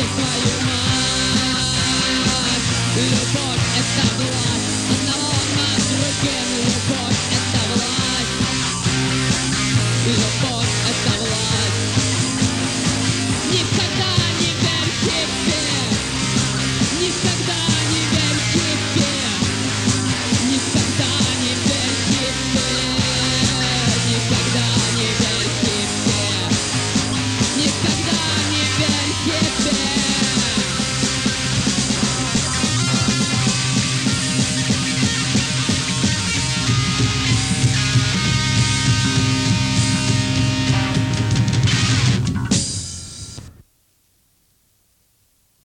твою мать. Любовь — это власть одного над другим. Любовь — это власть. Любовь — это власть. Никогда не верь себе. Никогда не верь себе. Никогда не верь себе. Никогда не верь себе. Никогда не верь себе.